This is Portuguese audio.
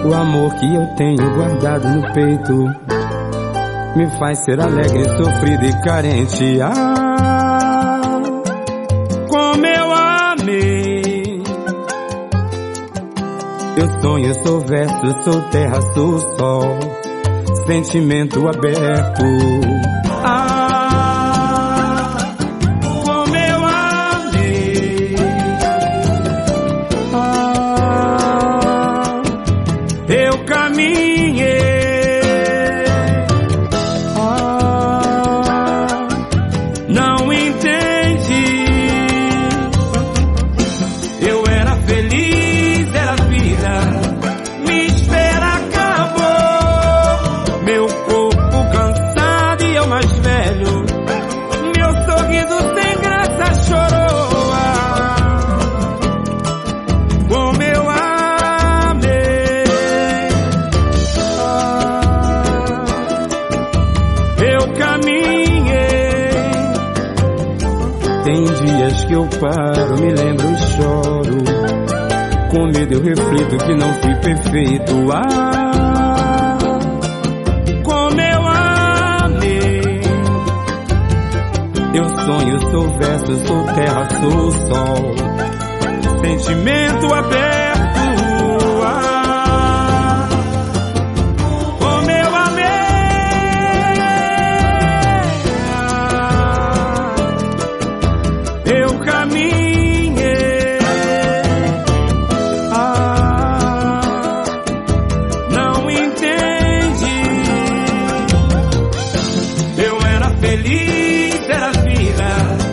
O amor que eu tenho guardado no peito me faz ser alegre, sofrido e carente. Ah, como eu amei. Eu sonho, sou verso, sou terra, sou sol, sentimento aberto. Ah, como eu amei. Ah, eu caminhei. Ah, não entendi. Eu era feliz, era vida. Me espera, acabou. Meu corpo cansado e eu mais velho. Meu sorriso sem graça chorou. Ah, como eu amei. Ah, eu caminhei. Tem dias que eu paro, me lembro e choro. Com medo eu reflito que não fui perfeito. Ah, como eu amei. Eu sonho, sou verso, sou terra, sou sol, sentimento aberto. Ah, como eu amei. Ah, eu caminhei. Ah, não entendi. Eu era feliz, era vida.